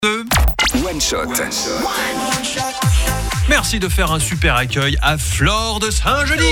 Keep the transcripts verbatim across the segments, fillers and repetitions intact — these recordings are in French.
One Shot. Merci de faire un super accueil à Flore de Saint-Genis.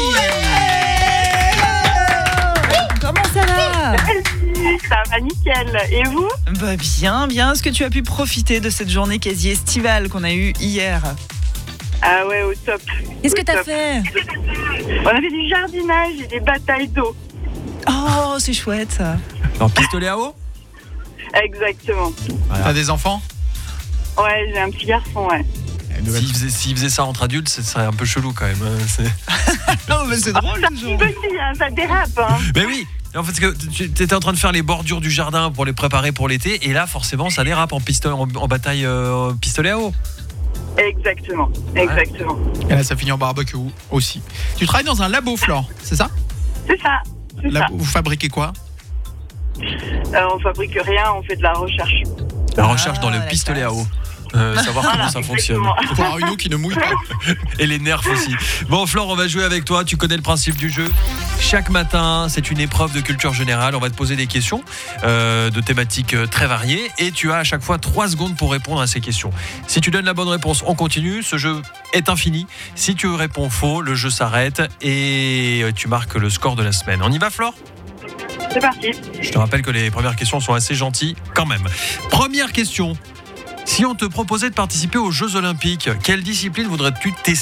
Comment ça va? Ça va nickel. Et vous? Bah bien, bien. Est-ce que tu as pu profiter de cette journée quasi estivale qu'on a eue hier? Ah ouais, au top. Qu'est-ce Au que t'as top. fait? On a fait du jardinage et des batailles d'eau. Oh, c'est chouette ça. En pistolet à eau. Exactement. Voilà. T'as des enfants? Ouais, j'ai un petit garçon, ouais. S'il faisait, s'il faisait ça entre adultes, ce serait un peu chelou quand même. hein, c'est- Non, mais c'est drôle. Un petit peu si, hein, ça dérape. Hein. Mais oui. En fait, que tu étais en train de faire les bordures du jardin pour les préparer pour l'été, et là, forcément, ça dérape en pistolet, en, en bataille euh, pistolet à eau. Exactement, exactement. Et là, ça finit en barbecue aussi. Tu travailles dans un labo, Flore, c'est ça? C'est ça, c'est Labo, vous fabriquez quoi? ça. Euh, on fabrique rien, on fait de la recherche. La recherche Ah, dans le la pistolet à classe. eau. Euh, savoir Voilà, comment ça fonctionne. exactement. Pour avoir une eau qui ne mouille pas. Et les nerfs aussi. Bon, Flore, on va jouer avec toi. Tu connais le principe du jeu. Chaque matin, c'est une épreuve de culture générale. On va te poser des questions euh, de thématiques euh, très variées. Et tu as à chaque fois trois secondes pour répondre à ces questions. Si tu donnes la bonne réponse, on continue. Ce jeu est infini. Si tu réponds faux, le jeu s'arrête et tu marques le score de la semaine. On y va, Flore ? C'est parti. Je te rappelle que les premières questions sont assez gentilles quand même. Première question. Si on te proposait de participer aux Jeux Olympiques, quelle discipline voudrais-tu tester ?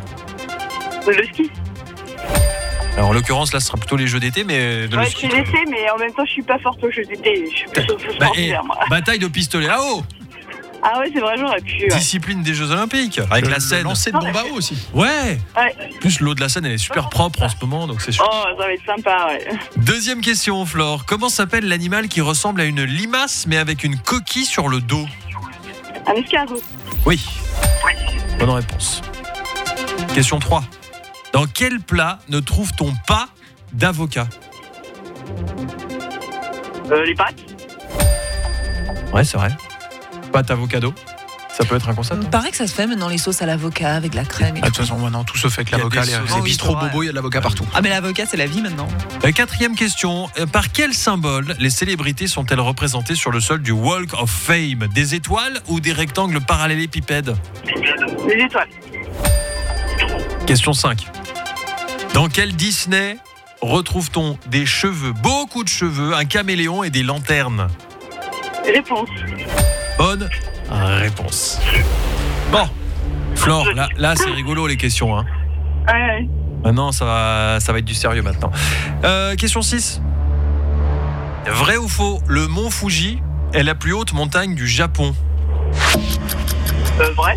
Le ski. Alors en l'occurrence, là, ce sera plutôt les Jeux d'été, mais de Ouais, le je ski. suis laissée, mais en même temps, je suis pas forte aux jeux d'été. Je suis plus au Bah, sport et d'hiver, moi. bataille de pistolet à eau, Ah ouais, c'est vrai, j'aurais pu. Ouais. discipline des Jeux Olympiques, avec Le- la le Seine. lancer de bombe à eau aussi. Ouais. Ouais. En plus, l'eau de la Seine, elle est super propre en ce moment, donc c'est sûr. Oh, ça va être sympa, ouais. Deuxième question, Flore. Comment s'appelle l'animal qui ressemble à une limace, mais avec une coquille sur le dos ? Un escargot. Oui. Bonne réponse. Question trois. Dans quel plat ne trouve-t-on pas d'avocat ? Euh, les pâtes. Ouais, c'est vrai. Pâte avocado. Ça peut être un concept. Il paraît que ça se fait maintenant les sauces à l'avocat avec la crème et Ah, de tout. toute façon, maintenant, tout se fait avec Il y a l'avocat. des Les, sauces. les Oh oui, bistrots c'est vrai. bobos, il y a de l'avocat partout. Ah mais l'avocat c'est la vie maintenant. Euh, Quatrième question. Euh, Par quel symbole les célébrités sont-elles représentées sur le sol du Walk of Fame ? Des étoiles ou des rectangles parallélépipèdes ? Les étoiles. Question cinq. Dans quel Disney retrouve-t-on des cheveux, beaucoup de cheveux, un caméléon et des lanternes ? Réponse. Bonne réponse. Bon, Flore, là, là c'est rigolo les questions. Hein. Ouais, ouais. Maintenant, ça va, ça va être du sérieux maintenant. Euh, question six. Vrai ou faux, le mont Fuji est la plus haute montagne du Japon ? Euh, vrai.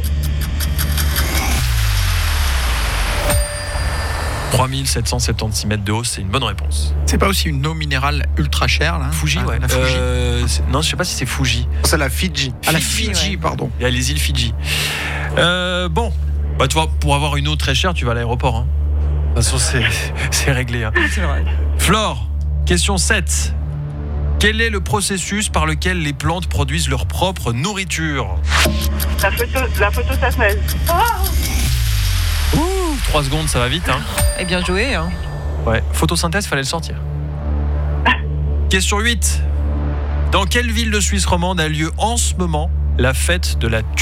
trois mille sept cent soixante-six mètres de haut, c'est une bonne réponse. C'est pas aussi une eau minérale ultra chère, là? Fuji, Ah, ouais. La Fuji. Euh, c'est- non, je sais pas si c'est Fuji. C'est la Fidji. Ah, la Fidji, Fidji, ouais. pardon. Il y a les îles Fidji. Euh, bon, bah, tu vois, pour avoir une eau très chère, tu vas à l'aéroport. Hein. De toute façon, c'est, c'est réglé. Hein. C'est vrai. Flore, question sept. Quel est le processus par lequel les plantes produisent leur propre nourriture ? La photo, la photosynthèse. Ouh, trois secondes, ça va vite. Hein. Et bien joué hein. Ouais, photosynthèse, fallait le sortir. Question huit. Dans quelle ville de Suisse romande a lieu en ce moment la fête de la tulipe ?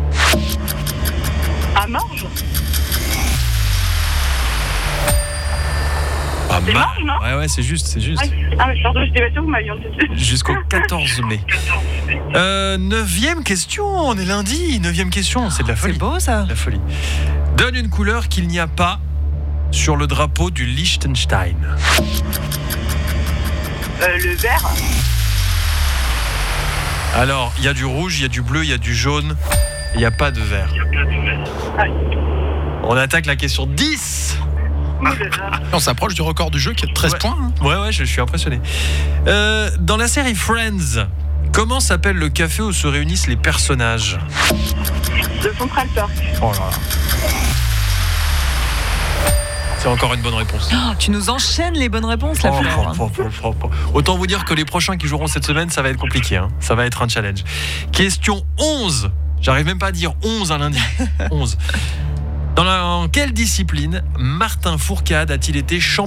À Morges. Pas C'est mal. Morges, non ? Ouais, ouais, c'est juste, c'est juste. Ah, mais pardon, j'étais pas sûre que vous m'aviez entendu. Jusqu'au quatorze mai. Euh, neuvième question, on est lundi. Neuvième question, c'est de la folie. C'est beau ça. La folie. Donne une couleur qu'il n'y a pas sur le drapeau du Liechtenstein. Euh, le vert. Alors, il y a du rouge, il y a du bleu, il y a du jaune. Il n'y a pas de vert. Ouais. On attaque la question dix. Ouh là là. On s'approche du record du jeu qui est de treize Ouais. points. hein. Ouais, ouais, je suis impressionné. Euh, dans la série Friends, comment s'appelle le café où se réunissent les personnages ? Le Central Park. Oh là là. C'est encore une bonne réponse. Oh, tu nous enchaînes les bonnes réponses la Oh, Flore. oh, oh, oh, oh. Autant vous dire que les prochains qui joueront cette semaine, ça va être compliqué. Hein. Ça va être un challenge. Question onze. J'arrive même pas à dire onze un lundi. onze. Dans, la, en quelle discipline Martin Fourcade a-t-il été champion ?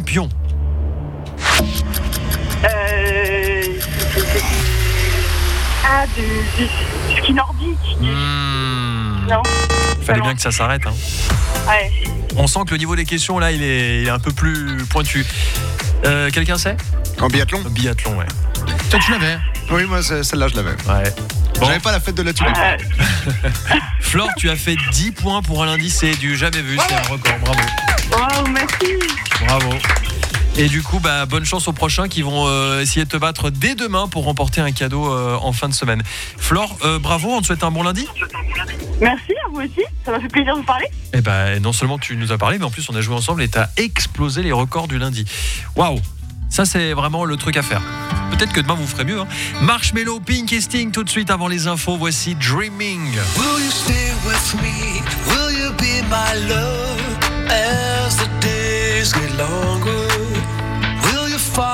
Euh... Ah, du... du... ski nordique. Mmh. Non. Fallait Non. bien que ça s'arrête. Hein. Ouais. On sent que le niveau des questions là, il est, il est un peu plus pointu. Euh, quelqu'un sait ? En biathlon. Biathlon, ouais. Toi, tu l'avais. Oui, moi, c'est- celle-là, je l'avais. Ouais. Bon, J'avais pas la fête de la tulipe. Euh, Flore, tu as fait dix points pour un lundi, c'est du jamais vu, c'est un record. Bravo. wow, merci. Bravo. Et du coup, bah, bonne chance aux prochains qui vont euh, essayer de te battre dès demain pour remporter un cadeau euh, en fin de semaine. Flore, euh, bravo, on te souhaite un bon lundi. Merci à vous aussi. Ça m'a fait plaisir de vous parler. Et ben, non seulement tu nous as parlé, mais en plus on a joué ensemble et t'as explosé les records du lundi. Waouh, ça c'est vraiment le truc à faire. Peut-être que demain vous ferez mieux. Hein. Marshmello, Pink et Sting tout de suite avant les infos. Voici Dreaming. Will you stay with me? Will you be my love as the days get longer?